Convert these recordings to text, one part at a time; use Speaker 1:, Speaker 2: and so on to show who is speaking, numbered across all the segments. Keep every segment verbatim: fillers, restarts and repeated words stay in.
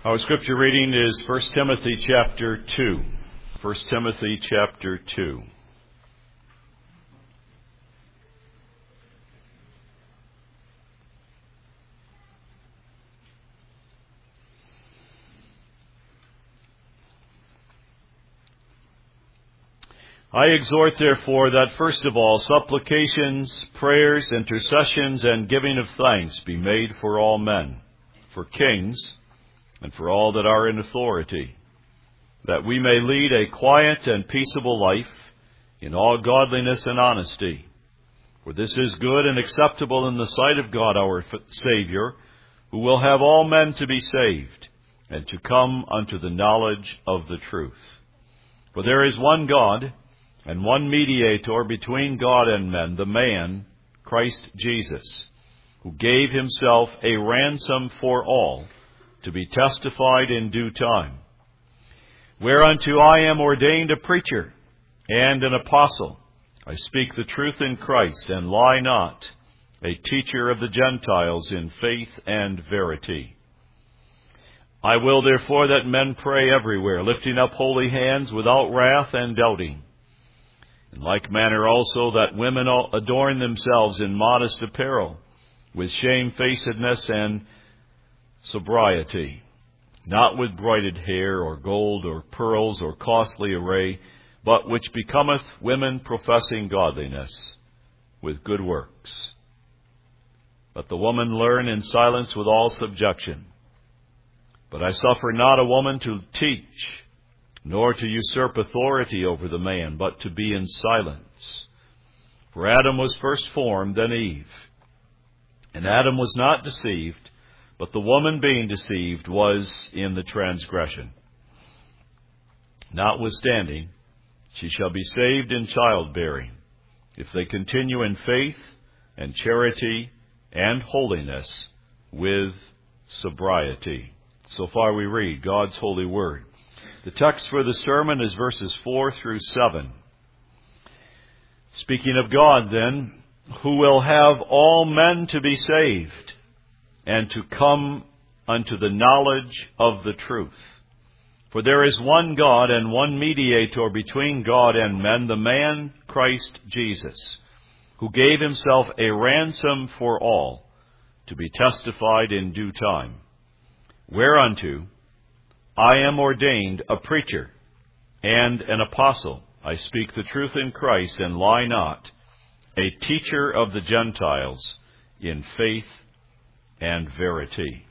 Speaker 1: Our scripture reading is First Timothy chapter two. First Timothy chapter two. I exhort, therefore, that first of all supplications, prayers, intercessions, and giving of thanks be made for all men, for kings, and for all that are in authority, that we may lead a quiet and peaceable life in all godliness and honesty. For this is good and acceptable in the sight of God our Savior, who will have all men to be saved, and to come unto the knowledge of the truth. For there is one God, and one mediator between God and men, the man, Christ Jesus, who gave himself a ransom for all, to be testified in due time. Whereunto I am ordained a preacher and an apostle. I speak the truth in Christ, and lie not, a teacher of the Gentiles in faith and verity. I will therefore that men pray everywhere, lifting up holy hands without wrath and doubting. In like manner also that women adorn themselves in modest apparel, with shamefacedness and sobriety, not with broided hair, or gold, or pearls, or costly array, but which becometh women professing godliness, with good works. Let the woman learn in silence with all subjection. But I suffer not a woman to teach, nor to usurp authority over the man, but to be in silence. For Adam was first formed, then Eve. And Adam was not deceived, but the woman being deceived was in the transgression. Notwithstanding, she shall be saved in childbearing, if they continue in faith and charity and holiness with sobriety. So far we read God's holy word. The text for the sermon is verses four through seven. Speaking of God, then, who will have all men to be saved, and to come unto the knowledge of the truth. For there is one God and one mediator between God and men, the man Christ Jesus, who gave himself a ransom for all, to be testified in due time. Whereunto I am ordained a preacher and an apostle. I speak the truth in Christ, and lie not, a teacher of the Gentiles in faith and verity.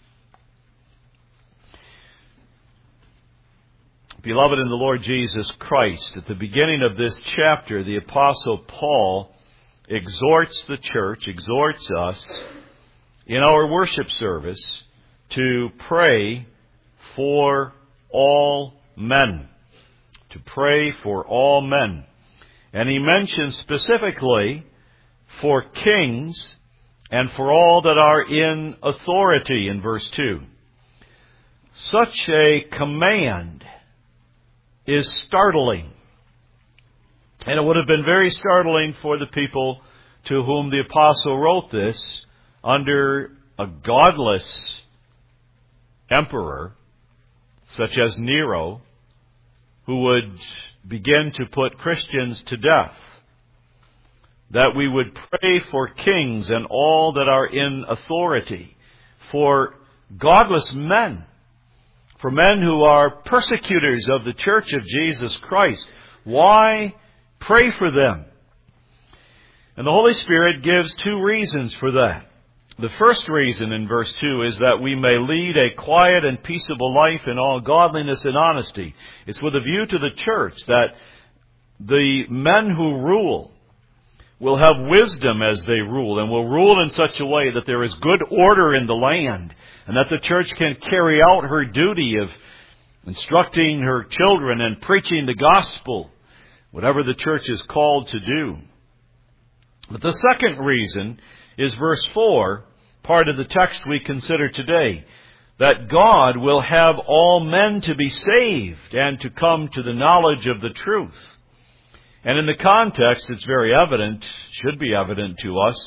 Speaker 1: Beloved in the Lord Jesus Christ, at the beginning of this chapter, the Apostle Paul exhorts the church, exhorts us in our worship service to pray for all men. To pray for all men. And he mentions specifically for kings and for all that are in authority in verse two. Such a command is startling. And it would have been very startling for the people to whom the apostle wrote this under a godless emperor, such as Nero, who would begin to put Christians to death. That we would pray for kings and all that are in authority, for godless men, for men who are persecutors of the church of Jesus Christ. Why pray for them? And the Holy Spirit gives two reasons for that. The first reason in verse two is that we may lead a quiet and peaceable life in all godliness and honesty. It's with a view to the church that the men who rule will have wisdom as they rule, and will rule in such a way that there is good order in the land, and that the church can carry out her duty of instructing her children and preaching the gospel, whatever the church is called to do. But the second reason is verse four, part of the text we consider today, that God will have all men to be saved and to come to the knowledge of the truth. And in the context, it's very evident, should be evident to us,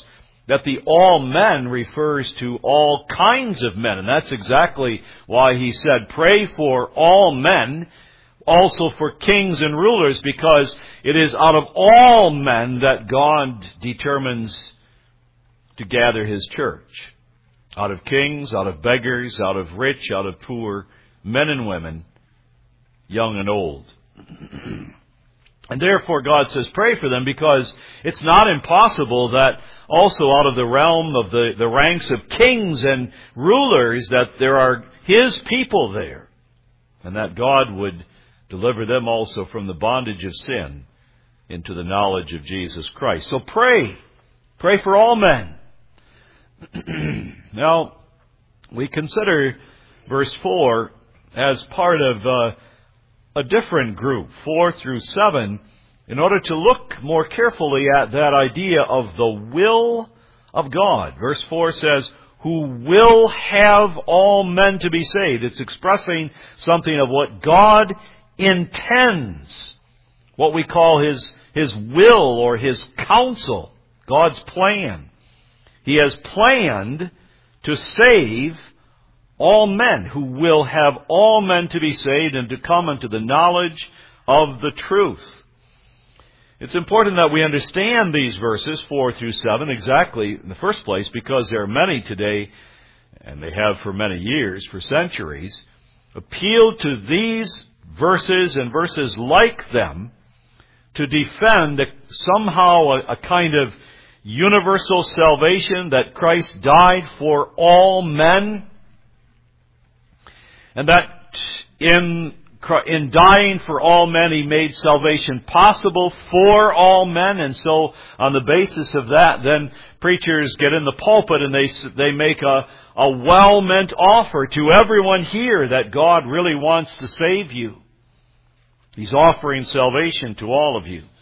Speaker 1: that the all men refers to all kinds of men. And that's exactly why he said, pray for all men, also for kings and rulers, because it is out of all men that God determines to gather His church. Out of kings, out of beggars, out of rich, out of poor, men and women, young and old. And therefore God says pray for them, because it's not impossible that also out of the realm of the, the ranks of kings and rulers that there are His people there, and that God would deliver them also from the bondage of sin into the knowledge of Jesus Christ. So pray. Pray for all men. Now, we consider verse four as part of uh, a different group, four through seven, in order to look more carefully at that idea of the will of God. Verse four says, who will have all men to be saved. It's expressing something of what God intends, what we call His, His will or His counsel, God's plan. He has planned to save all men, who will have all men to be saved and to come unto the knowledge of the truth. It's important that we understand these verses, four through seven, exactly in the first place, because there are many today, and they have for many years, for centuries, appeal to these verses and verses like them to defend somehow a, a kind of universal salvation, that Christ died for all men, and that in in dying for all men He made salvation possible for all men. And so on the basis of that, then preachers get in the pulpit and they they make a, a well-meant offer to everyone here that God really wants to save you. He's offering salvation to all of you.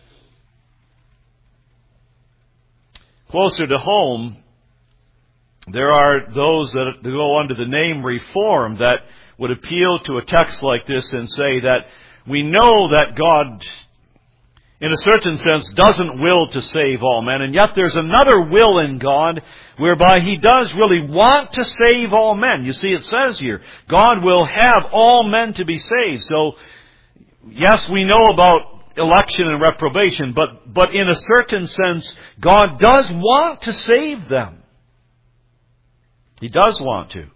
Speaker 1: Closer to home, there are those that go under the name Reformed that would appeal to a text like this and say that we know that God, in a certain sense, doesn't will to save all men, and yet there's another will in God whereby He does really want to save all men. You see, it says here, God will have all men to be saved. So, yes, we know about election and reprobation, but, but in a certain sense, God does want to save them. He does want to.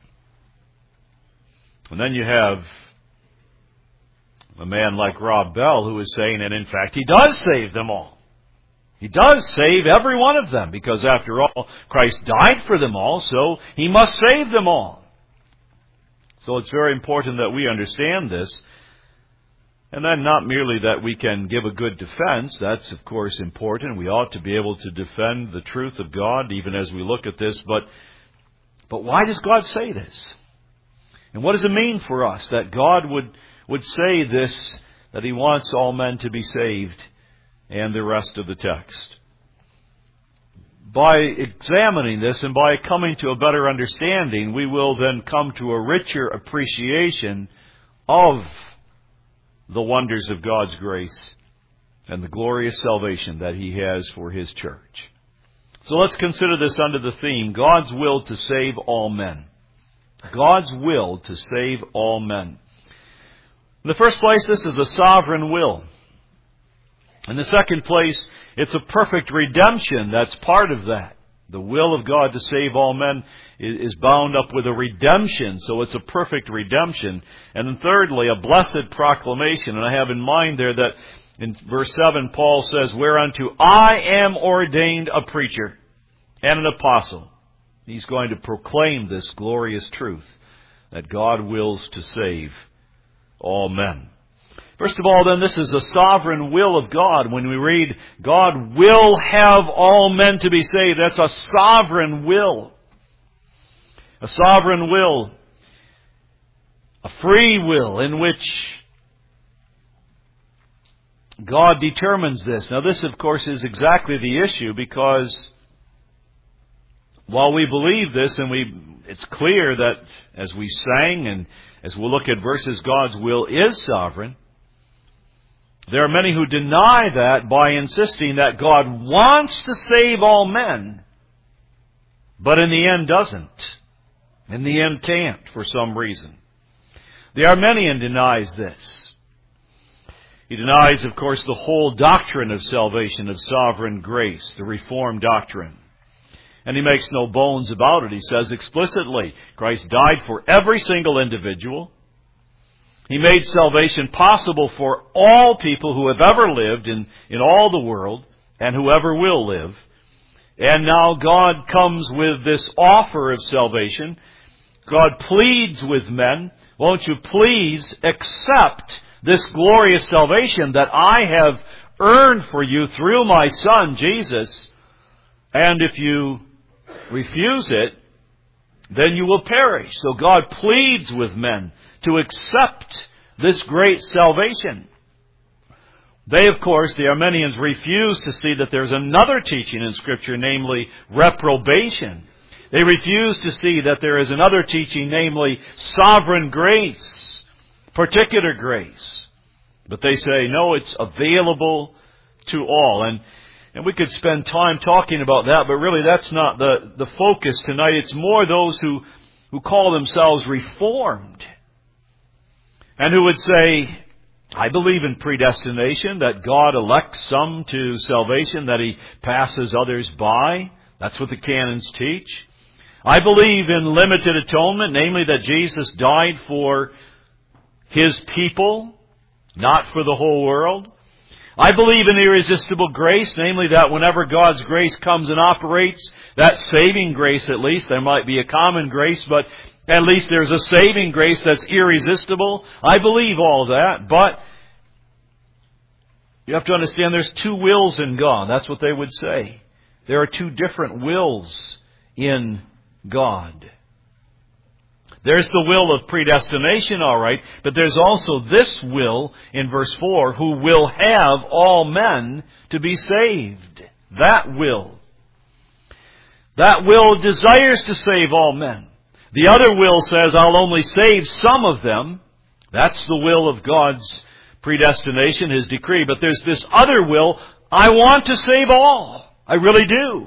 Speaker 1: And then you have a man like Rob Bell who is saying, and in fact, He does save them all. He does save every one of them, because after all, Christ died for them all, so He must save them all. So it's very important that we understand this. And then not merely that we can give a good defense, that's of course important. We ought to be able to defend the truth of God even as we look at this. But, but why does God say this? And what does it mean for us that God would, would say this, that He wants all men to be saved, and the rest of the text? By examining this and by coming to a better understanding, we will then come to a richer appreciation of the wonders of God's grace and the glorious salvation that He has for His church. So let's consider this under the theme, God's will to save all men. God's will to save all men. In the first place, this is a sovereign will. In the second place, it's a perfect redemption that's part of that. The will of God to save all men is bound up with a redemption, so it's a perfect redemption. And then thirdly, a blessed proclamation. And I have in mind there that in verse seven, Paul says, whereunto I am ordained a preacher and an apostle. He's going to proclaim this glorious truth that God wills to save all men. First of all, then, this is a sovereign will of God. When we read, God will have all men to be saved, that's a sovereign will. A sovereign will. A free will in which God determines this. Now, this, of course, is exactly the issue, because while we believe this, and we, it's clear that as we sang and as we'll look at verses, God's will is sovereign, there are many who deny that by insisting that God wants to save all men, but in the end doesn't. In the end can't, for some reason. The Arminian denies this. He denies, of course, the whole doctrine of salvation, of sovereign grace, the Reformed doctrine. And he makes no bones about it. He says explicitly, Christ died for every single individual. He made salvation possible for all people who have ever lived in, in all the world and whoever will live. And now God comes with this offer of salvation. God pleads with men, won't you please accept this glorious salvation that I have earned for you through my Son, Jesus. And if you refuse it, then you will perish. So God pleads with men to accept this great salvation. They, of course, the Arminians, refuse to see that there's another teaching in Scripture, namely reprobation. They refuse to see that there is another teaching, namely sovereign grace, particular grace. But they say, no, it's available to all. And and we could spend time talking about that, but really that's not the, the focus tonight. It's more those who, who call themselves Reformed and who would say, I believe in predestination, that God elects some to salvation, that He passes others by. That's what the canons teach. I believe in limited atonement, namely that Jesus died for His people, not for the whole world. I believe in irresistible grace, namely that whenever God's grace comes and operates, that saving grace at least, there might be a common grace, but at least there's a saving grace that's irresistible. I believe all that, but you have to understand there's two wills in God. That's what they would say. There are two different wills in God. There's the will of predestination, all right, but there's also this will in verse four, who will have all men to be saved. That will. That will desires to save all men. The other will says, I'll only save some of them. That's the will of God's predestination, His decree. But there's this other will, I want to save all. I really do.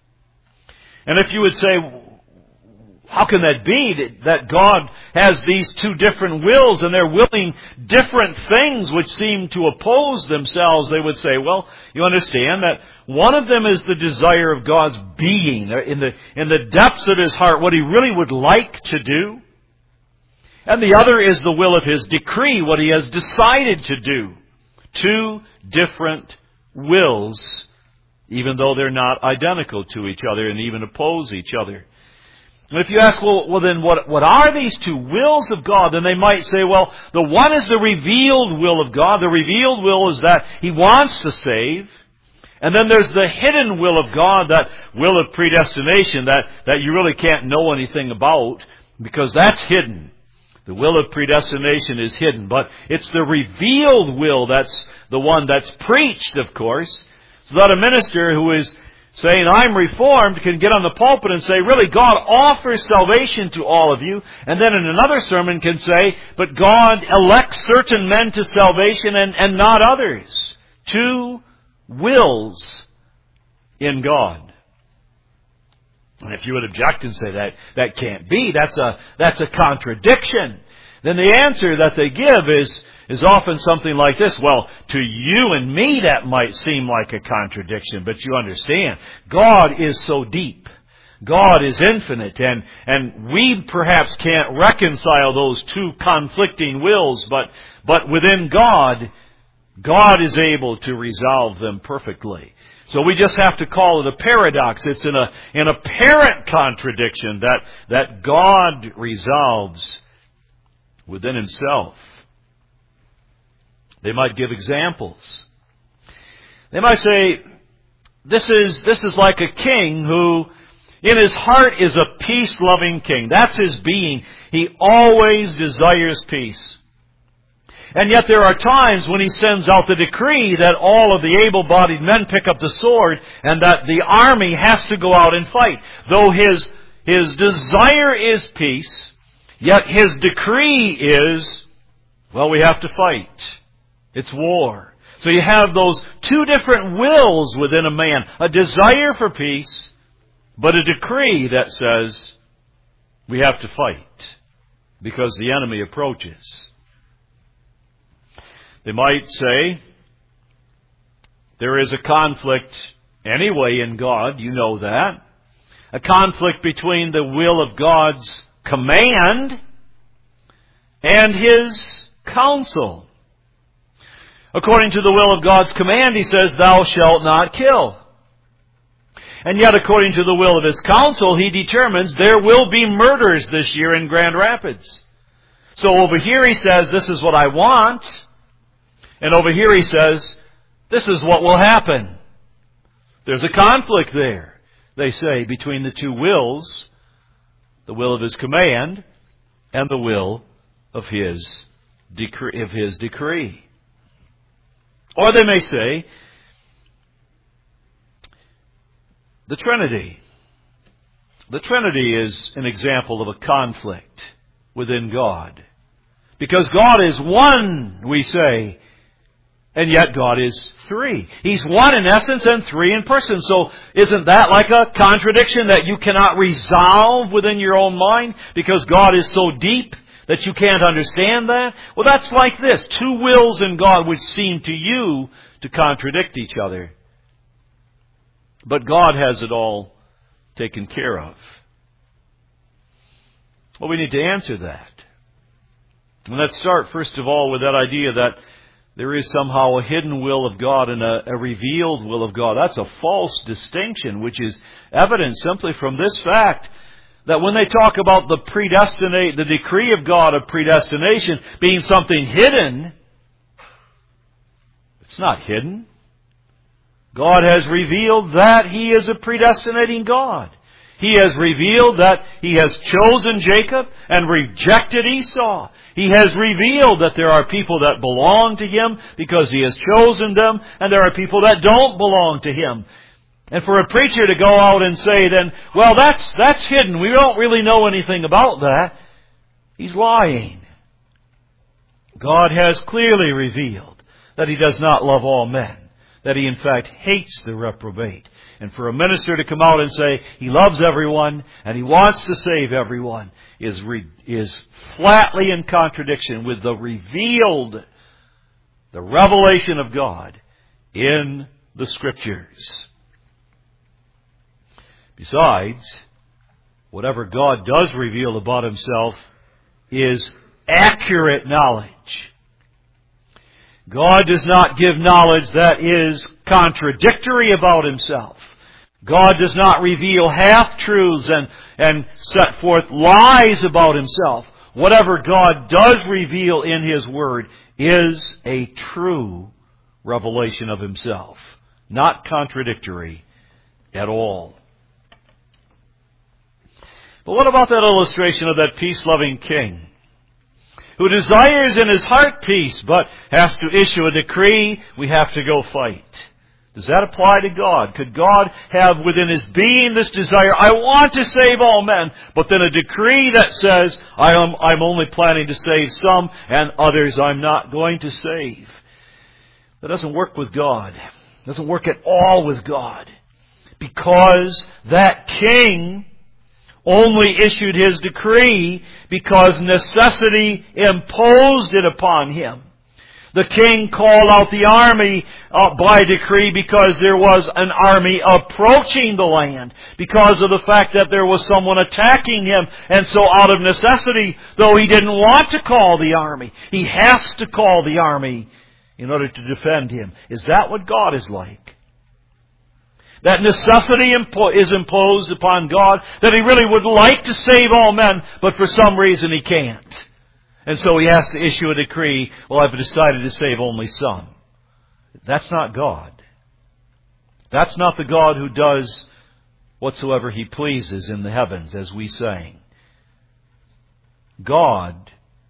Speaker 1: And if you would say, how can that be that God has these two different wills and they're willing different things which seem to oppose themselves? They would say, well, you understand that one of them is the desire of God's being, in the, in the depths of His heart, what He really would like to do. And the other is the will of His decree, what He has decided to do. Two different wills, even though they're not identical to each other and even oppose each other. And if you ask, well, well then what, what are these two wills of God? Then they might say, well, the one is the revealed will of God. The revealed will is that He wants to save. And then there's the hidden will of God, that will of predestination that, that you really can't know anything about because that's hidden. The will of predestination is hidden. But it's the revealed will that's the one that's preached, of course. So that a minister who is saying, I'm Reformed, can get on the pulpit and say, really, God offers salvation to all of you. And then in another sermon can say, but God elects certain men to salvation and, and not others. Two wills in God. And if you would object and say that, that can't be, that's a, that's a contradiction, then the answer that they give is, is often something like this. Well, to you and me that might seem like a contradiction, but you understand, God is so deep. God is infinite, and, and we perhaps can't reconcile those two conflicting wills, but, but within God, God is able to resolve them perfectly. So we just have to call it a paradox. It's an, a, an apparent contradiction that, that God resolves within Himself. They might give examples. They might say, this is, this is like a king who in his heart is a peace-loving king. That's his being. He always desires peace. And yet there are times when he sends out the decree that all of the able-bodied men pick up the sword and that the army has to go out and fight. Though his, his desire is peace, yet his decree is, well, we have to fight. It's war. So you have those two different wills within a man. A desire for peace but a decree that says we have to fight because the enemy approaches. They might say there is a conflict anyway in God, you know that. A conflict between the will of God's command and His counsel. According to the will of God's command, He says, thou shalt not kill. And yet, according to the will of His counsel, He determines there will be murders this year in Grand Rapids. So over here He says, this is what I want. And over here He says, this is what will happen. There's a conflict there, they say, between the two wills, the will of His command and the will of His decree. Of His decree. Or they may say, the Trinity. The Trinity is an example of a conflict within God. Because God is one, we say, and yet God is three. He's one in essence and three in person. So isn't that like a contradiction that you cannot resolve within your own mind because God is so deep that you can't understand that? Well, that's like this. Two wills in God which seem to you to contradict each other. But God has it all taken care of. Well, we need to answer that. And let's start, first of all, with that idea that there is somehow a hidden will of God and a, a revealed will of God. That's a false distinction, which is evident simply from this fact that when they talk about the predestinate, the decree of God of predestination being something hidden, it's not hidden. God has revealed that He is a predestinating God. He has revealed that He has chosen Jacob and rejected Esau. He has revealed that there are people that belong to Him because He has chosen them, and there are people that don't belong to Him. And for a preacher to go out and say then, well, that's that's hidden. We don't really know anything about that. He's lying. God has clearly revealed that He does not love all men, that He in fact hates the reprobate. And for a minister to come out and say He loves everyone and He wants to save everyone is re- is flatly in contradiction with the revealed, the revelation of God in the Scriptures. Besides, whatever God does reveal about Himself is accurate knowledge. God does not give knowledge that is contradictory about Himself. God does not reveal half-truths and, and set forth lies about Himself. Whatever God does reveal in His Word is a true revelation of Himself, not contradictory at all. But what about that illustration of that peace-loving king who desires in his heart peace, but has to issue a decree, we have to go fight? Does that apply to God? Could God have within His being this desire, I want to save all men, but then a decree that says, I am, I'm only planning to save some, and others I'm not going to save? That doesn't work with God. It doesn't work at all with God. Because that king only issued his decree because necessity imposed it upon him. The king called out the army uh, by decree because there was an army approaching the land, because of the fact that there was someone attacking him. And so out of necessity, though he didn't want to call the army, he has to call the army in order to defend him. Is that what God is like? That necessity impo- is imposed upon God, that He really would like to save all men, but for some reason He can't. And so He has to issue a decree, well, I've decided to save only some. That's not God. That's not the God who does whatsoever He pleases in the heavens, as we sang. God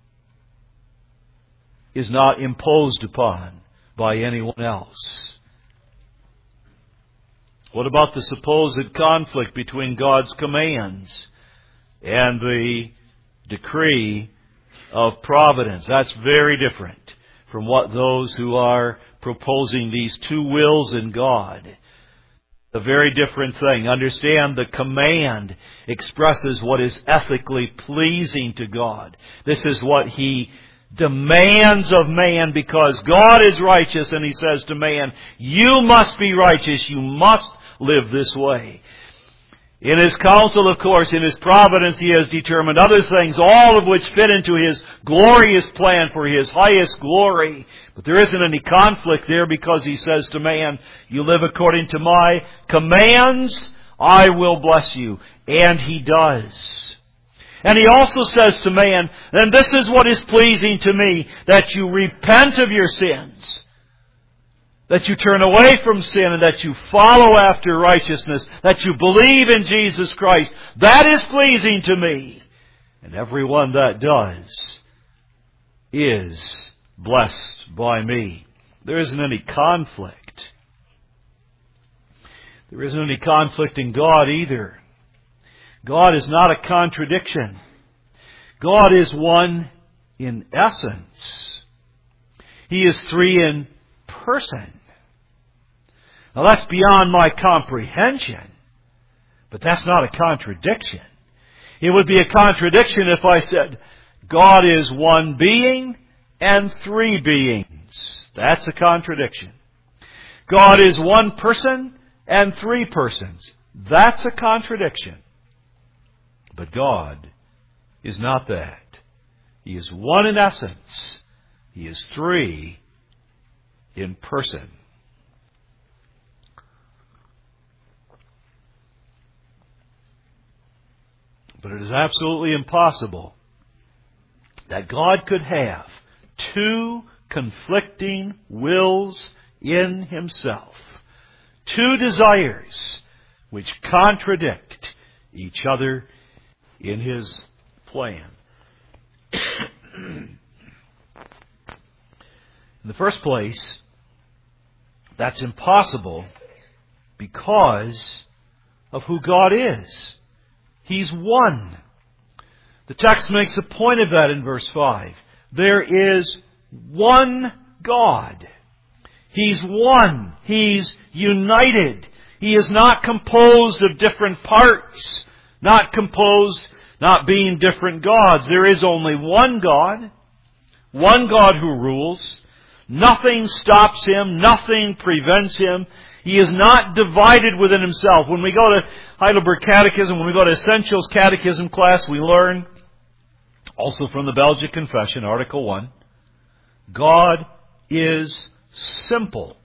Speaker 1: is not imposed upon by anyone else. What about the supposed conflict between God's commands and the decree of providence? That's very different from what those who are proposing these two wills in God. A very different thing. Understand, the command expresses what is ethically pleasing to God. This is what He demands of man, because God is righteous, and He says to man, you must be righteous, you must live this way. In His counsel, of course, in His providence, He has determined other things, all of which fit into His glorious plan for His highest glory. But there isn't any conflict there, because He says to man, you live according to my commands, I will bless you. And He does. And He also says to man, then this is what is pleasing to me, that you repent of your sins, that you turn away from sin, and that you follow after righteousness, that you believe in Jesus Christ. That is pleasing to me. And everyone that does is blessed by me. There isn't any conflict. There isn't any conflict in God either. God is not a contradiction. God is one in essence. He is three in person. Now that's beyond my comprehension, but that's not a contradiction. It would be a contradiction if I said, God is one being and three beings. That's a contradiction. God is one person and three persons. That's a contradiction. But God is not that. He is one in essence. He is three in person. But it is absolutely impossible that God could have two conflicting wills in Himself. Two desires which contradict each other in His plan. In the first place, that's impossible because of who God is. He's one. The text makes a point of that in verse five. There is one God. He's one. He's united. He is not composed of different parts. Not composed, not being different gods. There is only one God. One God who rules. Nothing stops Him. Nothing prevents Him. He is not divided within Himself. When we go to Heidelberg Catechism, when we go to Essentials Catechism class, we learn, also from the Belgic Confession, Article one, God is simple.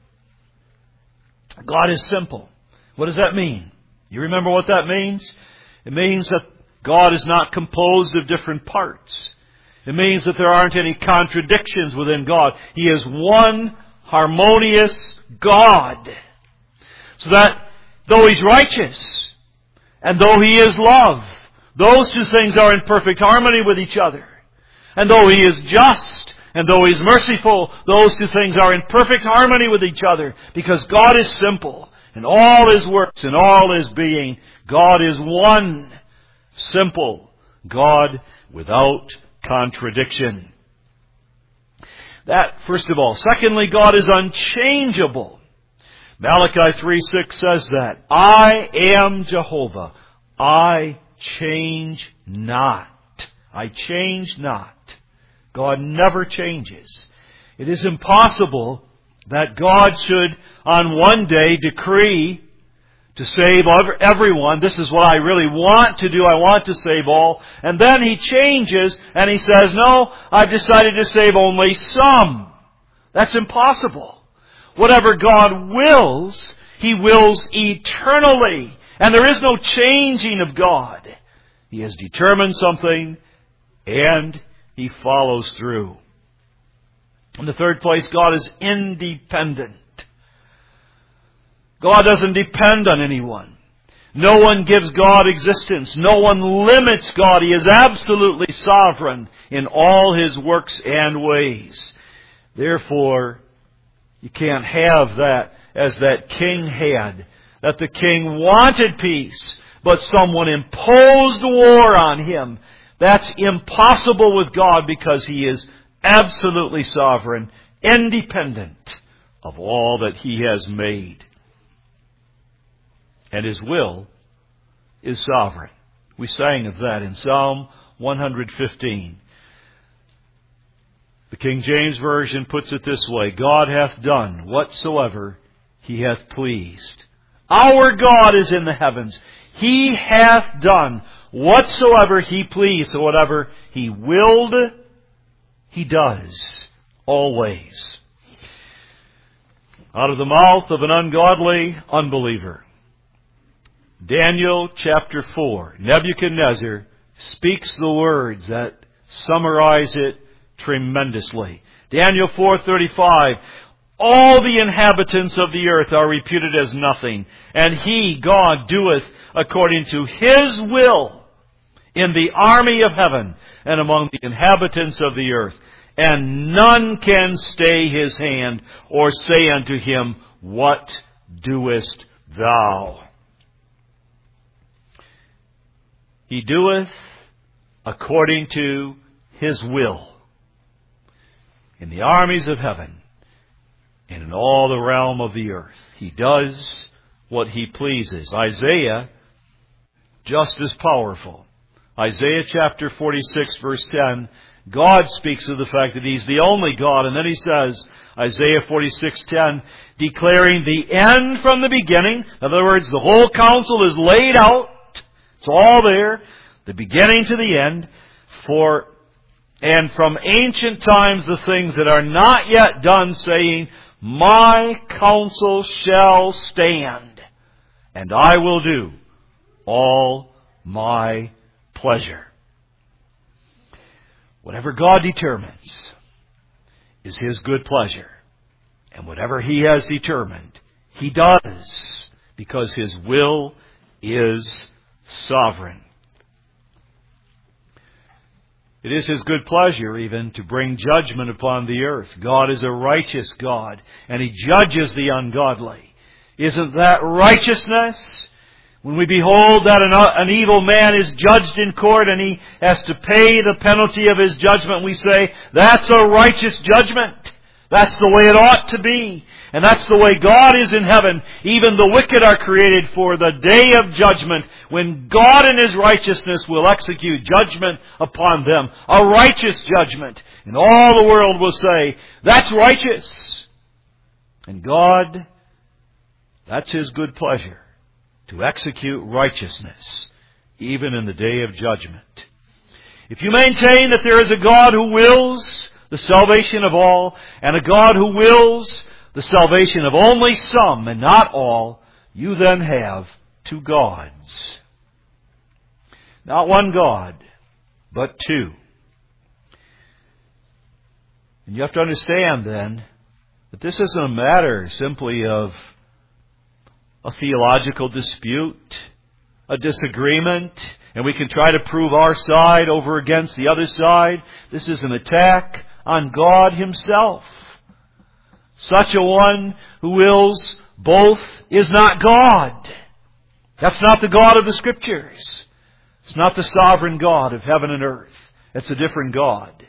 Speaker 1: God is simple. What does that mean? You remember what that means? It means that God is not composed of different parts. It means that there aren't any contradictions within God. He is one harmonious God. So that though He's righteous and though He is love, those two things are in perfect harmony with each other. And though He is just and though He's merciful, those two things are in perfect harmony with each other, because God is simple in all His works, in all His being. God is one, simple God without contradiction. That, first of all. Secondly, God is unchangeable. Malachi three six says that. I am Jehovah. I change not. I change not. God never changes. It is impossible that God should on one day decree to save everyone. This is what I really want to do. I want to save all. And then He changes and He says, no, I've decided to save only some. That's impossible. Whatever God wills, He wills eternally. And there is no changing of God. He has determined something and He follows through. In the third place, God is independent. God doesn't depend on anyone. No one gives God existence. No one limits God. He is absolutely sovereign in all His works and ways. Therefore, you can't have that as that king had. That the king wanted peace, but someone imposed war on him. That's impossible with God, because He is absolutely sovereign, independent of all that He has made. and His will is sovereign. We sang of that in Psalm one fifteen. The King James Version puts it this way: God hath done whatsoever He hath pleased. Our God is in the heavens. He hath done whatsoever He pleased. So whatever He willed, He does. Always. Out of the mouth of an ungodly unbeliever. Daniel chapter four. Nebuchadnezzar speaks the words that summarize it tremendously. Daniel four thirty-five. All the inhabitants of the earth are reputed as nothing, and He, God, doeth according to His will in the army of heaven and among the inhabitants of the earth. And none can stay His hand or say unto Him, What doest thou? He doeth according to His will in the armies of heaven and in all the realm of the earth. He does what He pleases. Isaiah, just as powerful. Isaiah chapter forty-six verse ten, God speaks of the fact that He's the only God. And then He says, Isaiah forty-six ten, declaring the end from the beginning. In other words, the whole counsel is laid out. It's all there. The beginning to the end. For, and from ancient times the things that are not yet done, saying, My counsel shall stand, and I will do all my pleasure. Whatever God determines is His good pleasure. And whatever He has determined, He does, because His will is sovereign. It is His good pleasure even to bring judgment upon the earth. God is a righteous God, and He judges the ungodly. Isn't that righteousness? When we behold that an, an evil man is judged in court and he has to pay the penalty of his judgment, we say, that's a righteous judgment. That's the way it ought to be. And that's the way God is in heaven. Even the wicked are created for the day of judgment, when God in His righteousness will execute judgment upon them. A righteous judgment. And all the world will say, that's righteous. And God, that's His good pleasure, to execute righteousness, even in the day of judgment. If you maintain that there is a God who wills the salvation of all, and a God who wills the salvation of only some and not all, you then have two gods. Not one God, but two. And you have to understand then that this isn't a matter simply of a theological dispute, a disagreement, and we can try to prove our side over against the other side. This is an attack on God Himself. Such a one who wills both is not God. That's not the God of the Scriptures. It's not the sovereign God of heaven and earth. It's a different God.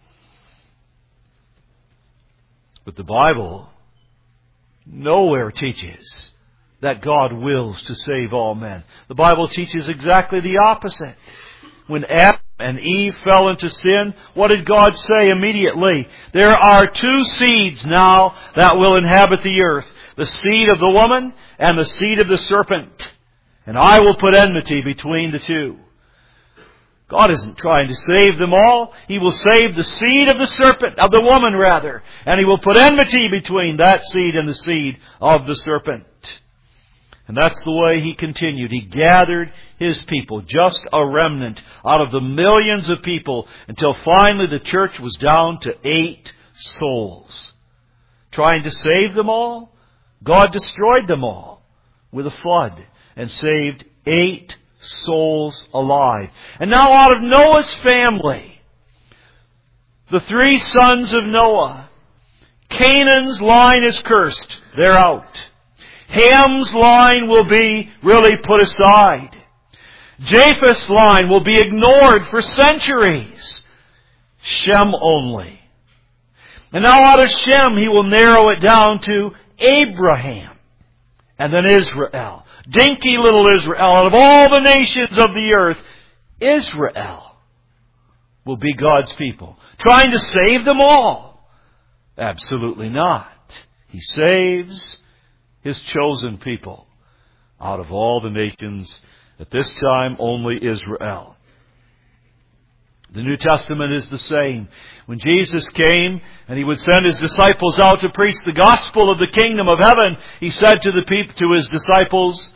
Speaker 1: But the Bible nowhere teaches that God wills to save all men. The Bible teaches exactly the opposite. When Adam and Eve fell into sin, what did God say immediately? There are two seeds now that will inhabit the earth. The seed of the woman and the seed of the serpent. And I will put enmity between the two. God isn't trying to save them all. He will save the seed of the serpent, of the woman rather. And He will put enmity between that seed and the seed of the serpent. And that's the way He continued. He gathered His people, just a remnant out of the millions of people, until finally the church was down to eight souls. Trying to save them all, God destroyed them all with a flood and saved eight souls alive. And now out of Noah's family, the three sons of Noah, Canaan's line is cursed. They're out. Ham's line will be really put aside. Japheth's line will be ignored for centuries. Shem only. And now out of Shem He will narrow it down to Abraham. And then Israel. dinky little Israel, out of all the nations of the earth, Israel will be God's people. Trying to save them all? Absolutely not. He saves His chosen people out of all the nations. At this time, only Israel. The New Testament is the same. When Jesus came and He would send His disciples out to preach the gospel of the kingdom of heaven, He said to the people, to His disciples,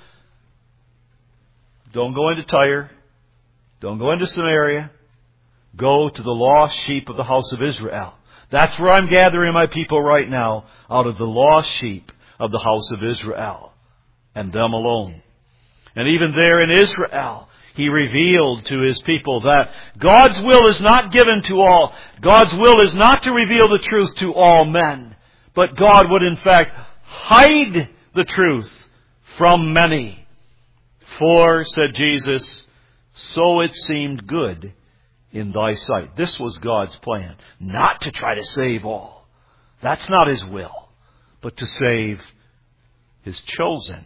Speaker 1: don't go into Tyre, don't go into Samaria, go to the lost sheep of the house of Israel. That's where I'm gathering my people right now, out of the lost sheep of the house of Israel, and them alone. And even there in Israel, He revealed to His people that God's will is not given to all. God's will is not to reveal the truth to all men, but God would in fact hide the truth from many. For, said Jesus, so it seemed good in thy sight. This was God's plan, not to try to save all. That's not His will, but to save His chosen.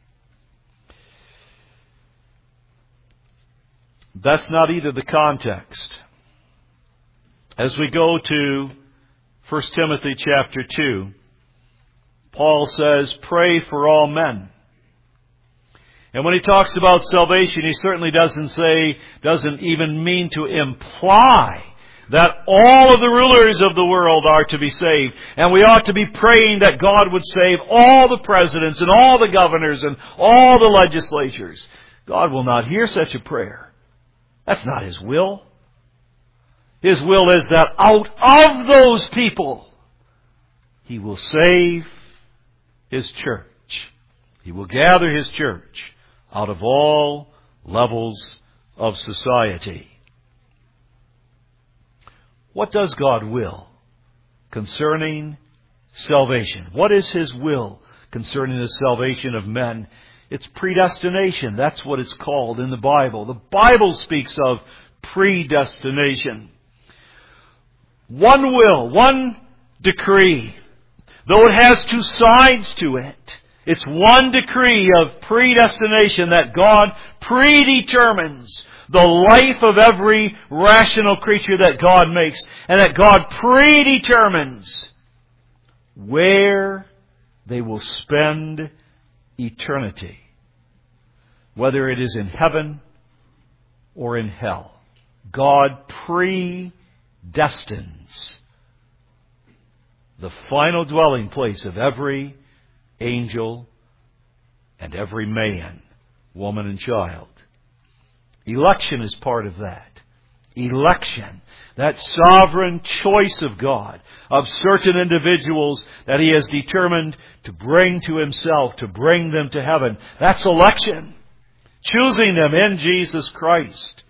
Speaker 1: That's not either the context. As we go to First Timothy chapter two, Paul says, pray for all men. And when he talks about salvation, he certainly doesn't say, doesn't even mean to imply that all of the rulers of the world are to be saved. And we ought to be praying that God would save all the presidents and all the governors and all the legislatures. God will not hear such a prayer. That's not His will. His will is that out of those people, He will save His church. He will gather His church out of all levels of society. What does God will concerning salvation? What is His will concerning the salvation of men? It's predestination. That's what it's called in the Bible. The Bible speaks of predestination. One will, one decree, though it has two sides to it, it's one decree of predestination that God predetermines the life of every rational creature that God makes, and that God predetermines where they will spend eternity, whether it is in heaven or in hell. God predestines the final dwelling place of every angel and every man, woman, and child. Election is part of that. Election, that sovereign choice of God, of certain individuals that He has determined to bring to Himself, to bring them to heaven. That's election. Choosing them in Jesus Christ.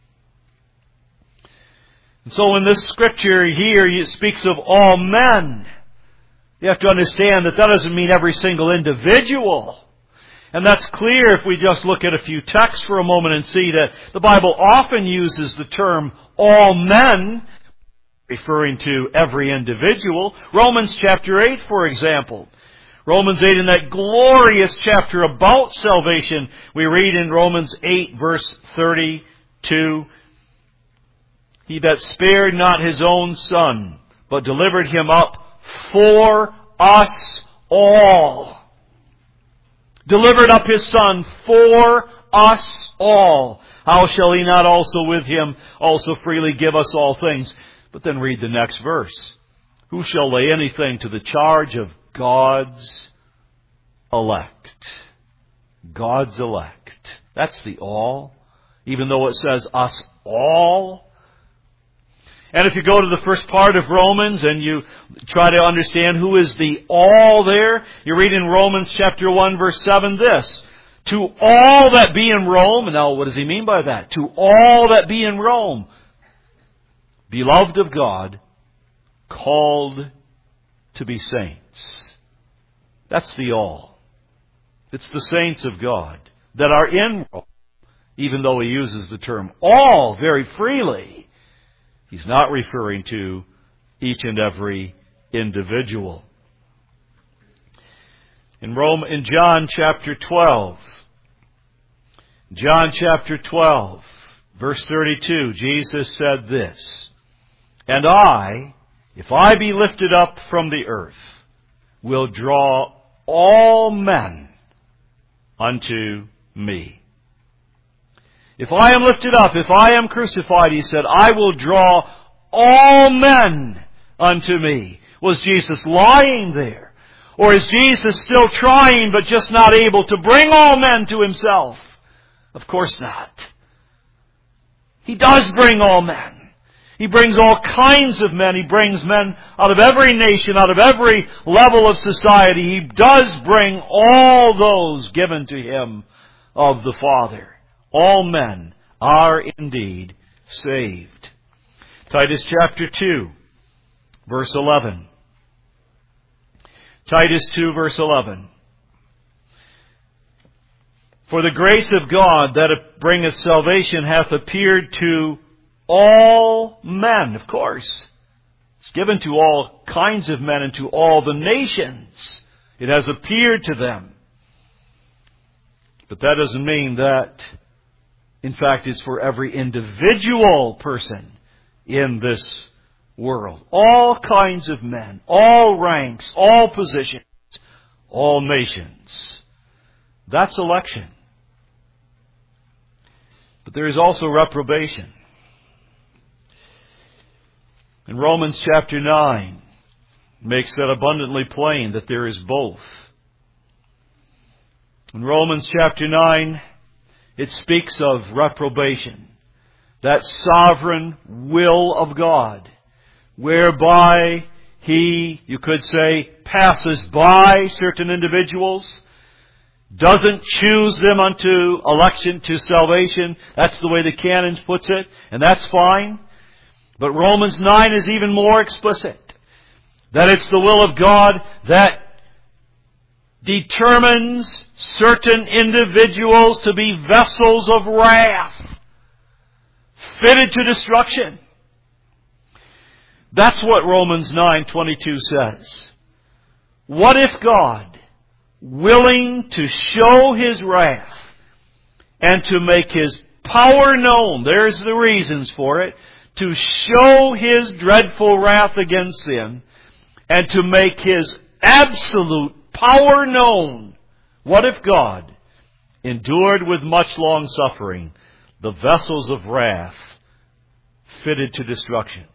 Speaker 1: And so in this scripture here, it speaks of all men. You have to understand that that doesn't mean every single individual. And that's clear if we just look at a few texts for a moment and see that the Bible often uses the term all men, referring to every individual. Romans chapter eight, for example. Romans eight, in that glorious chapter about salvation, we read in Romans eight, verse thirty-two, He that spared not His own Son, but delivered Him up for us all. Delivered up His Son for us all. How shall He not also with Him also freely give us all things? But then read the next verse. Who shall lay anything to the charge of God's elect? God's elect. That's the all. Even though it says us all. And if you go to the first part of Romans and you try to understand who is the all there, you read in Romans chapter one, verse seven this. To all that be in Rome, now what does he mean by that? To all that be in Rome, beloved of God, called to be saints. That's the all. It's the saints of God that are in Rome, even though he uses the term all very freely. He's not referring to each and every individual. In Rome, in John chapter twelve, John chapter twelve, verse thirty-two, Jesus said this, "And I, if I be lifted up from the earth, will draw all men unto me." If I am lifted up, if I am crucified, he said, I will draw all men unto me. Was Jesus lying there? Or is Jesus still trying but just not able to bring all men to himself? Of course not. He does bring all men. He brings all kinds of men. He brings men out of every nation, out of every level of society. He does bring all those given to him of the Father. All men are indeed saved. Titus chapter two, verse eleven. Titus two, verse eleven. "For the grace of God that bringeth salvation hath appeared to all men." Of course, it's given to all kinds of men and to all the nations. It has appeared to them. But that doesn't mean that, in fact, it's for every individual person in this world. All kinds of men, all ranks, all positions, all nations. That's election. But there is also reprobation. In Romans chapter nine, makes that abundantly plain that there is both. In Romans chapter nine, it speaks of reprobation, that sovereign will of God, whereby He, you could say, passes by certain individuals, doesn't choose them unto election, to salvation. That's the way the canon puts it, and that's fine. But Romans nine is even more explicit, that it's the will of God that determines certain individuals to be vessels of wrath, fitted to destruction. That's what Romans nine twenty-two says. What if God, willing to show His wrath and to make His power known, there's the reasons for it, to show His dreadful wrath against sin and to make His absolute power known, what if God endured with much long suffering the vessels of wrath fitted to destruction?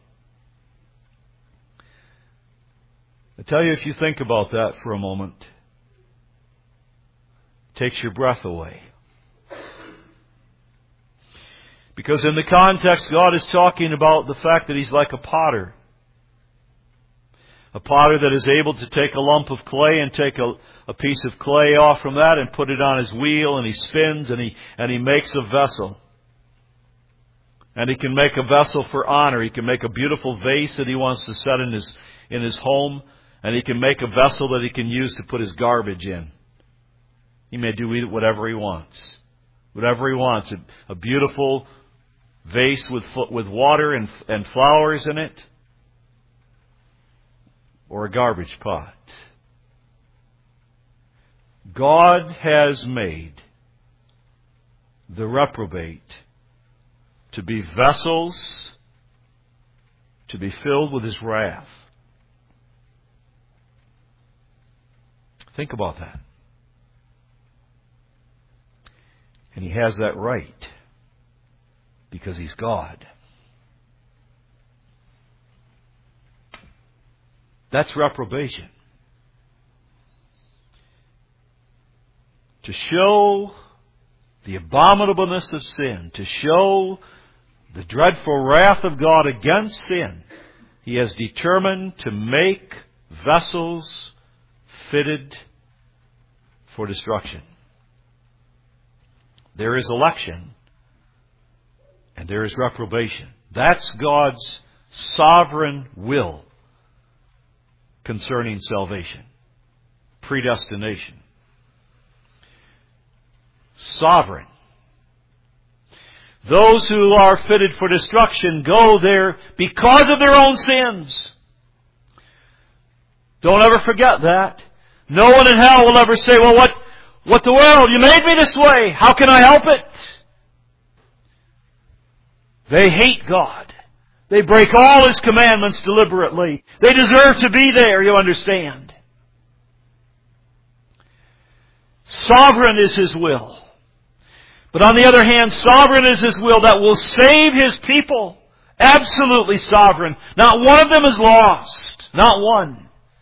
Speaker 1: I tell you, if you think about that for a moment, it takes your breath away. Because in the context, God is talking about the fact that He's like a potter. A potter that is able to take a lump of clay and take a, a piece of clay off from that and put it on his wheel, and he spins and he, and he makes a vessel. And he can make a vessel for honor. He can make a beautiful vase that he wants to set in his, in his home. And he can make a vessel that he can use to put his garbage in. He may do whatever he wants. Whatever he wants. A, a beautiful vase with, with water and, and flowers in it. Or a garbage pot. God has made the reprobate to be vessels to be filled with His wrath. Think about that. And He has that right because He's God. That's reprobation. To show the abominableness of sin, to show the dreadful wrath of God against sin, He has determined to make vessels fitted for destruction. There is election and there is reprobation. That's God's sovereign will concerning salvation. Predestination. Sovereign. Those who are fitted for destruction go there because of their own sins. Don't ever forget that. No one in hell will ever say, well, what, What the world? You made me this way. How can I help it? They hate God. They break all His commandments deliberately. They deserve to be there, you understand. Sovereign is His will. But on the other hand, sovereign is His will that will save His people. Absolutely sovereign. Not one of them is lost. Not one.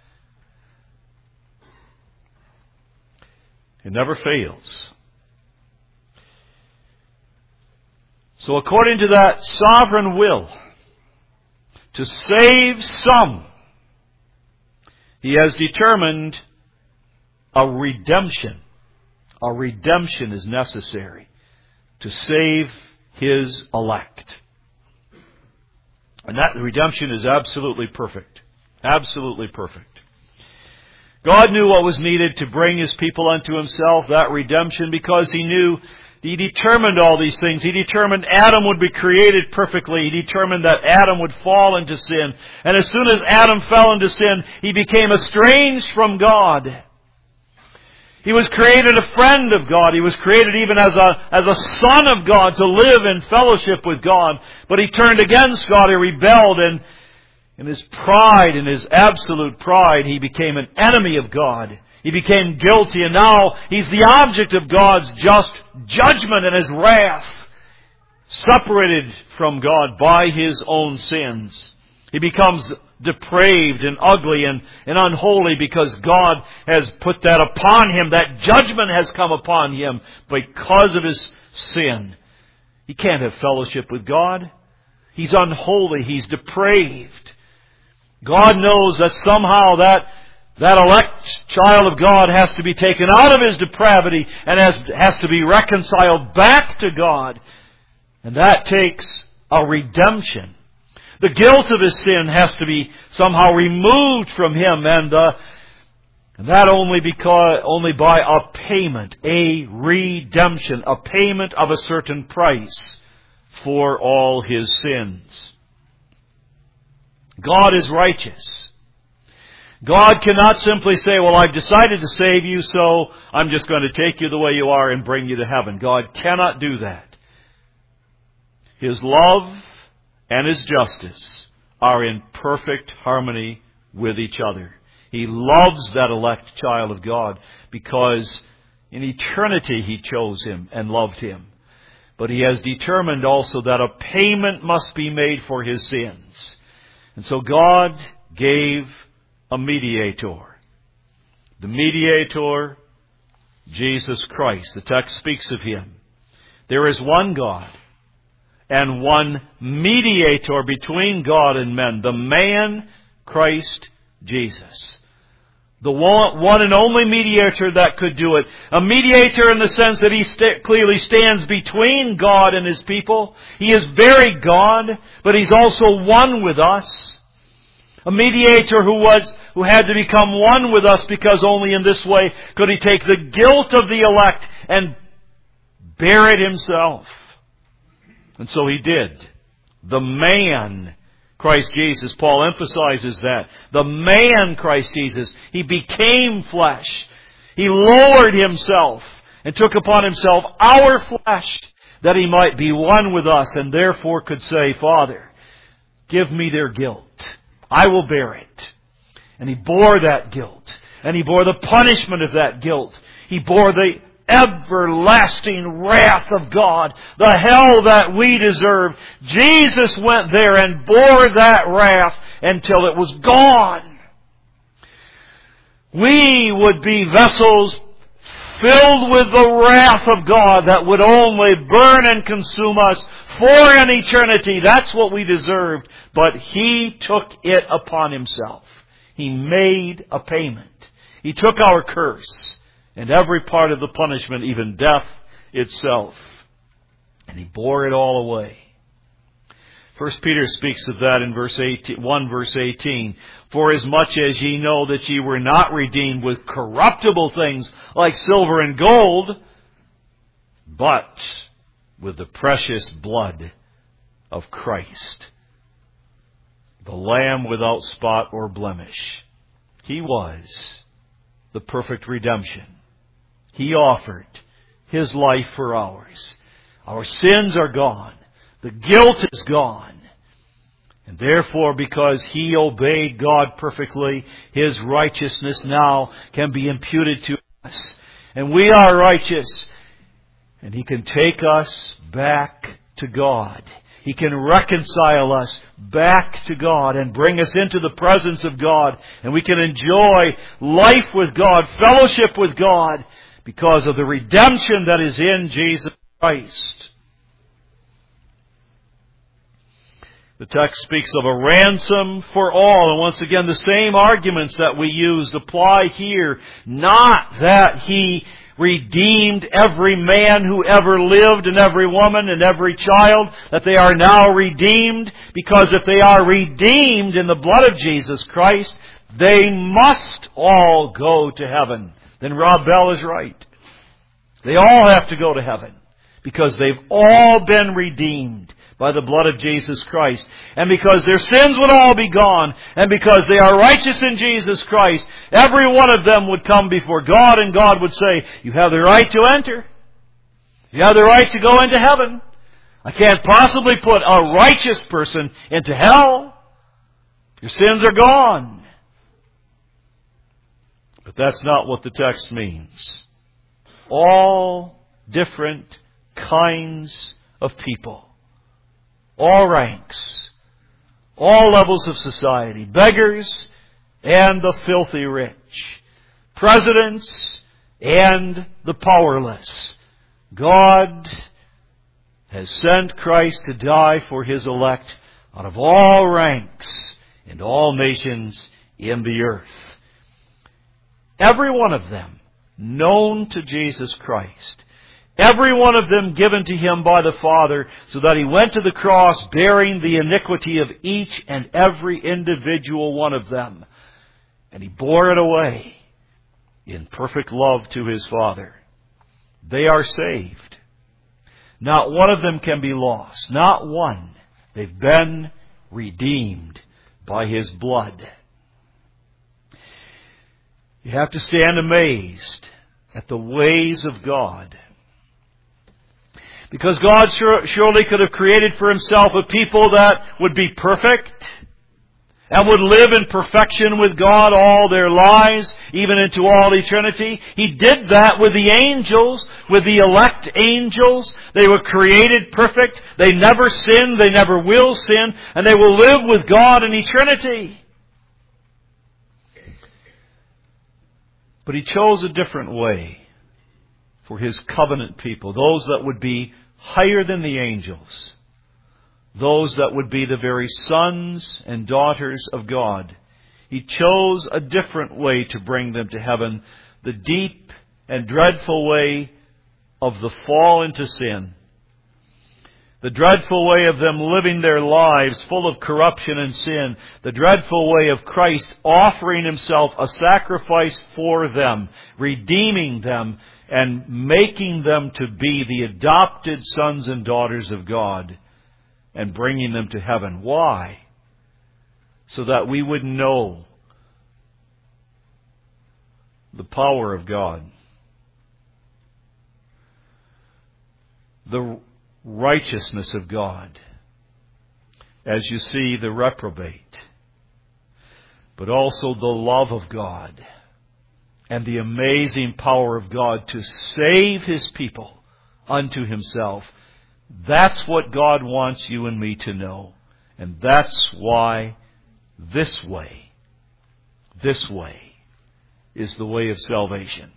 Speaker 1: It never fails. So according to that sovereign will, to save some, He has determined a redemption. A redemption is necessary to save His elect. And that redemption is absolutely perfect. Absolutely perfect. God knew what was needed to bring His people unto Himself, that redemption, because He knew, He determined all these things. He determined Adam would be created perfectly. He determined that Adam would fall into sin. And as soon as Adam fell into sin, he became estranged from God. He was created a friend of God. He was created even as a, as a son of God to live in fellowship with God. But he turned against God. He rebelled, and in his pride, in his absolute pride, he became an enemy of God. He became guilty, and now he's the object of God's just judgment and His wrath, separated from God by his own sins. He becomes depraved and ugly and, and unholy because God has put that upon him. That judgment has come upon him because of his sin. He can't have fellowship with God. He's unholy. He's depraved. God knows that somehow that That elect child of God has to be taken out of his depravity and has, has to be reconciled back to God. And that takes a redemption. The guilt of his sin has to be somehow removed from him, and, uh, and that only because only by a payment, a redemption, a payment of a certain price for all his sins. God is righteous. God cannot simply say, well, I've decided to save you, so I'm just going to take you the way you are and bring you to heaven. God cannot do that. His love and His justice are in perfect harmony with each other. He loves that elect child of God because in eternity He chose him and loved him. But He has determined also that a payment must be made for his sins. And so God gave a mediator. The mediator, Jesus Christ. The text speaks of Him. There is one God and one mediator between God and men. The man, Christ Jesus. The one, one and only mediator that could do it. A mediator in the sense that He st- clearly stands between God and His people. He is very God, but He's also one with us. A mediator who was, who had to become one with us because only in this way could He take the guilt of the elect and bear it Himself. And so He did. The man, Christ Jesus, Paul emphasizes that. The man, Christ Jesus, He became flesh. He lowered Himself and took upon Himself our flesh that He might be one with us and therefore could say, Father, give me their guilt. I will bear it. And He bore that guilt. And He bore the punishment of that guilt. He bore the everlasting wrath of God. The hell that we deserve. Jesus went there and bore that wrath until it was gone. We would be vessels filled with the wrath of God that would only burn and consume us for an eternity. That's what we deserved. But He took it upon Himself. He made a payment. He took our curse and every part of the punishment, even death itself. And He bore it all away. First Peter speaks of that in verse eighteen, one verse eighteen. For as much as ye know that ye were not redeemed with corruptible things like silver and gold, but with the precious blood of Christ, the Lamb without spot or blemish. He was the perfect redemption. He offered His life for ours. Our sins are gone. The guilt is gone. And therefore, because He obeyed God perfectly, His righteousness now can be imputed to us. And we are righteous. And He can take us back to God. He can reconcile us back to God and bring us into the presence of God. And we can enjoy life with God, fellowship with God, because of the redemption that is in Jesus Christ. The text speaks of a ransom for all. And once again, the same arguments that we used apply here. Not that He redeemed every man who ever lived and every woman and every child, that they are now redeemed, because if they are redeemed in the blood of Jesus Christ, they must all go to heaven. Then Rob Bell is right. They all have to go to heaven, because they've all been redeemed by the blood of Jesus Christ. And because their sins would all be gone, and because they are righteous in Jesus Christ, every one of them would come before God, and God would say, you have the right to enter. You have the right to go into heaven. I can't possibly put a righteous person into hell. Your sins are gone. But that's not what the text means. All different kinds of people. All ranks, all levels of society, beggars and the filthy rich, presidents and the powerless. God has sent Christ to die for His elect out of all ranks and all nations in the earth. Every one of them known to Jesus Christ. Every one of them given to Him by the Father, so that He went to the cross bearing the iniquity of each and every individual one of them. And He bore it away in perfect love to His Father. They are saved. Not one of them can be lost. Not one. They've been redeemed by His blood. You have to stand amazed at the ways of God. Because God surely could have created for Himself a people that would be perfect and would live in perfection with God all their lives, even into all eternity. He did that with the angels, with the elect angels. They were created perfect. They never sin. They never will sin. And they will live with God in eternity. But He chose a different way for His covenant people, those that would be higher than the angels, those that would be the very sons and daughters of God. He chose a different way to bring them to heaven, the deep and dreadful way of the fall into sin, the dreadful way of them living their lives full of corruption and sin, the dreadful way of Christ offering Himself a sacrifice for them, redeeming them, and making them to be the adopted sons and daughters of God, and bringing them to heaven. Why? So that we would know the power of God, the righteousness of God, as you see the reprobate, but also the love of God and the amazing power of God to save His people unto Himself. That's what God wants you and me to know. And that's why this way, this way is the way of salvation.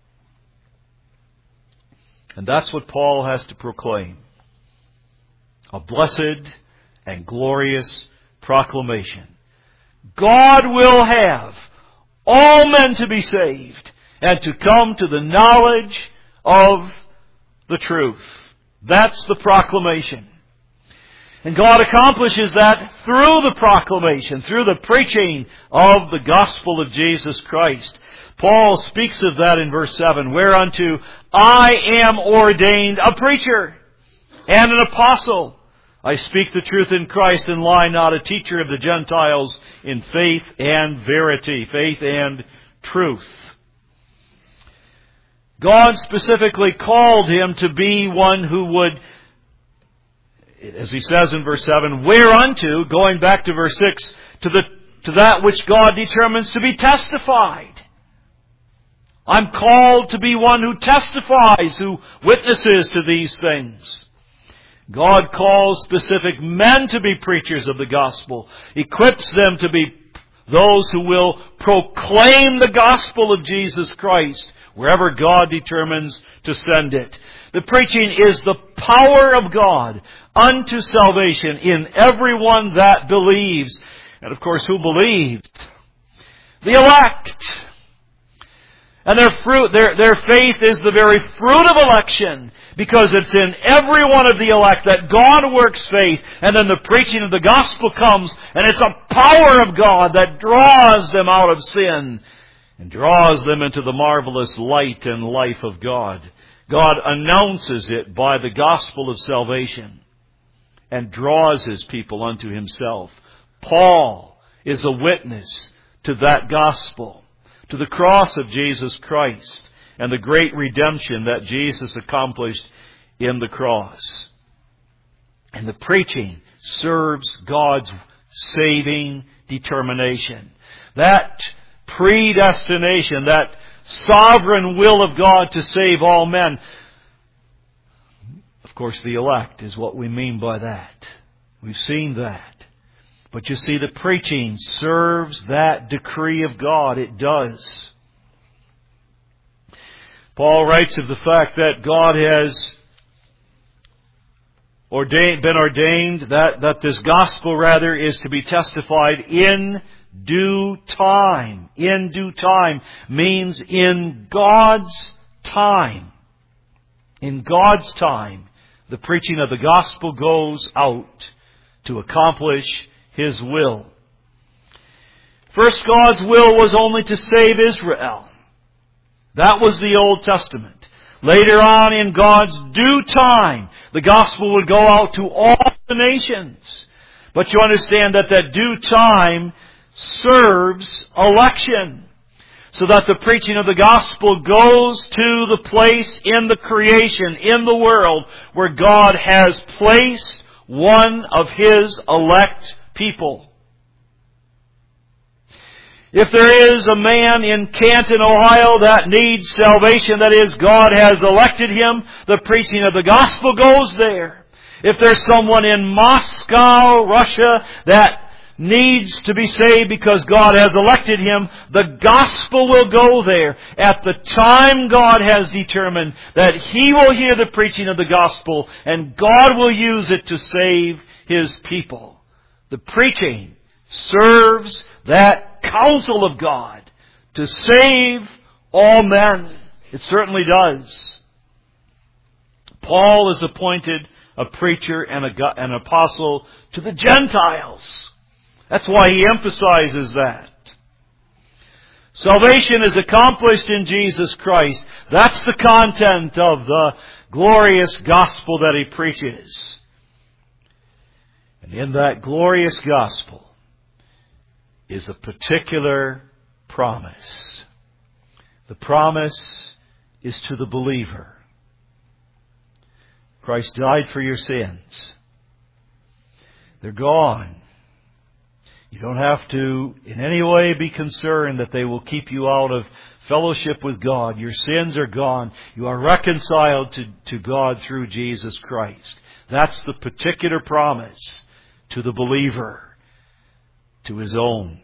Speaker 1: And that's what Paul has to proclaim. A blessed and glorious proclamation. God will have all men to be saved and to come to the knowledge of the truth. That's the proclamation. And God accomplishes that through the proclamation, through the preaching of the gospel of Jesus Christ. Paul speaks of that in verse seven, whereunto I am ordained a preacher and an apostle. I speak the truth in Christ and lie not, a teacher of the Gentiles in faith and verity, faith and truth. God specifically called him to be one who would, as he says in verse seven, whereunto, going back to verse six, to the to that which God determines to be testified. I'm called to be one who testifies, who witnesses to these things. God calls specific men to be preachers of the gospel, equips them to be those who will proclaim the gospel of Jesus Christ wherever God determines to send it. The preaching is the power of God unto salvation in everyone that believes. And of course, who believes? The elect. And their fruit, their, their faith is the very fruit of election, because it's in every one of the elect that God works faith, and then the preaching of the gospel comes, and it's a power of God that draws them out of sin and draws them into the marvelous light and life of God. God announces it by the gospel of salvation and draws His people unto Himself. Paul is a witness to that gospel, to the cross of Jesus Christ and the great redemption that Jesus accomplished in the cross. And the preaching serves God's saving determination. That predestination, that sovereign will of God to save all men. Of course, the elect is what we mean by that. We've seen that. But you see, the preaching serves that decree of God. It does. Paul writes of the fact that God has ordained, been ordained, that, that this gospel rather is to be testified in due time. In due time means in God's time. In God's time, the preaching of the gospel goes out to accomplish His will. First, God's will was only to save Israel. That was the Old Testament. Later on, in God's due time, the gospel would go out to all the nations. But you understand that that due time serves election, so that the preaching of the gospel goes to the place in the creation, in the world, where God has placed one of His elect people. If there is a man in Canton, Ohio that needs salvation, that is, God has elected him, the preaching of the gospel goes there. If there's someone in Moscow, Russia, that needs to be saved because God has elected him, the gospel will go there at the time God has determined that he will hear the preaching of the gospel, and God will use it to save His people. The preaching serves that counsel of God to save all men. It certainly does. Paul is appointed a preacher and a, an apostle to the Gentiles. That's why he emphasizes that. Salvation is accomplished in Jesus Christ. That's the content of the glorious gospel that he preaches. And in that glorious gospel is a particular promise. The promise is to the believer. Christ died for your sins. They're gone. You don't have to in any way be concerned that they will keep you out of fellowship with God. Your sins are gone. You are reconciled to, to God through Jesus Christ. That's the particular promise to the believer, to his own.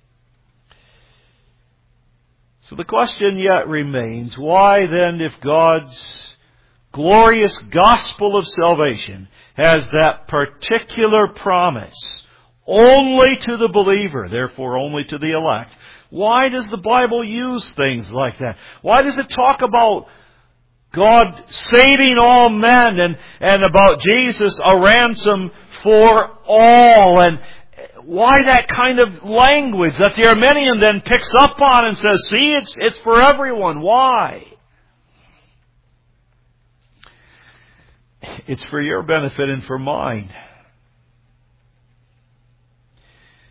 Speaker 1: So the question yet remains, why then, if God's glorious gospel of salvation has that particular promise only to the believer, therefore only to the elect, why does the Bible use things like that? Why does it talk about God saving all men and, and about Jesus a ransom for all? And why that kind of language that the Arminian then picks up on and says, see, it's, it's for everyone. Why? It's for your benefit and for mine.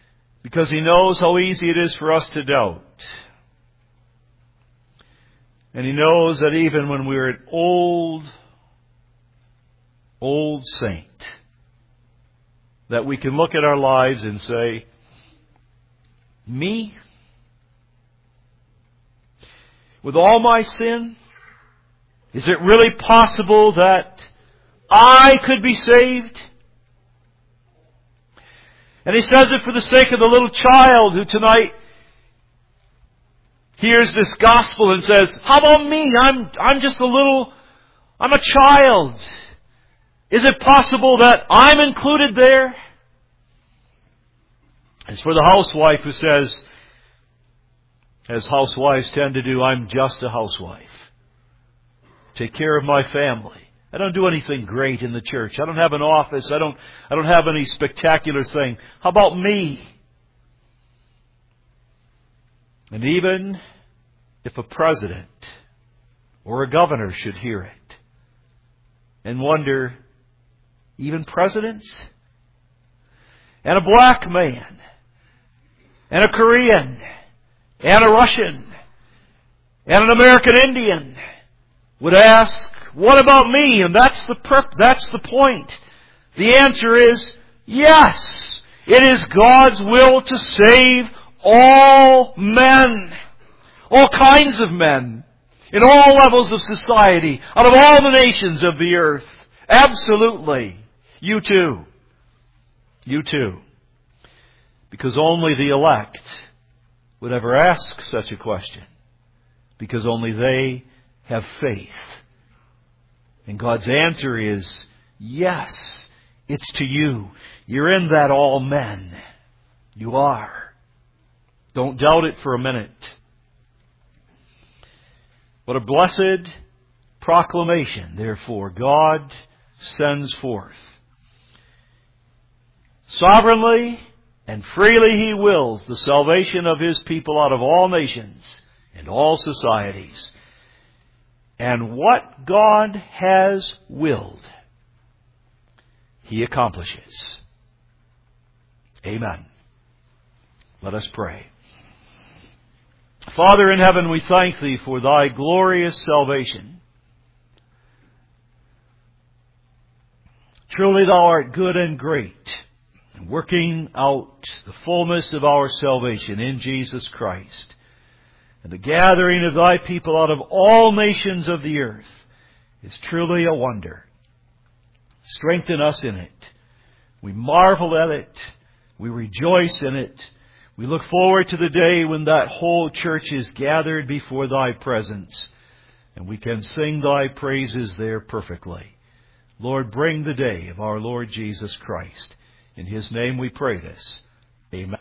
Speaker 1: Because He knows how easy it is for us to doubt. And He knows that even when we're an old, old saint, that we can look at our lives and say, me? With all my sin? Is it really possible that I could be saved? And He says it for the sake of the little child who tonight hears this gospel and says, how about me? I'm, I'm just a little, I'm a child. Is it possible that I'm included there? As for the housewife who says, as housewives tend to do, I'm just a housewife. Take care of my family. I don't do anything great in the church. I don't have an office. I don't, I don't have any spectacular thing. How about me? And even if a president or a governor should hear it and wonder, even presidents? And a black man, and a Korean, and a Russian, and an American Indian would ask, what about me? And that's the perp- that's the point. The answer is yes. It is God's will to save all men. All kinds of men. In all levels of society. Out of all the nations of the earth. Absolutely. You too. You too. Because only the elect would ever ask such a question. Because only they have faith. And God's answer is, yes, it's to you. You're in that all men. You are. Don't doubt it for a minute. What a blessed proclamation, therefore, God sends forth. Sovereignly and freely He wills the salvation of His people out of all nations and all societies. And what God has willed, He accomplishes. Amen. Let us pray. Father in heaven, we thank Thee for Thy glorious salvation. Truly Thou art good and great, working out the fullness of our salvation in Jesus Christ. And the gathering of Thy people out of all nations of the earth is truly a wonder. Strengthen us in it. We marvel at it. We rejoice in it. We look forward to the day when that whole church is gathered before Thy presence, and we can sing Thy praises there perfectly. Lord, bring the day of our Lord Jesus Christ. In His name we pray this. Amen.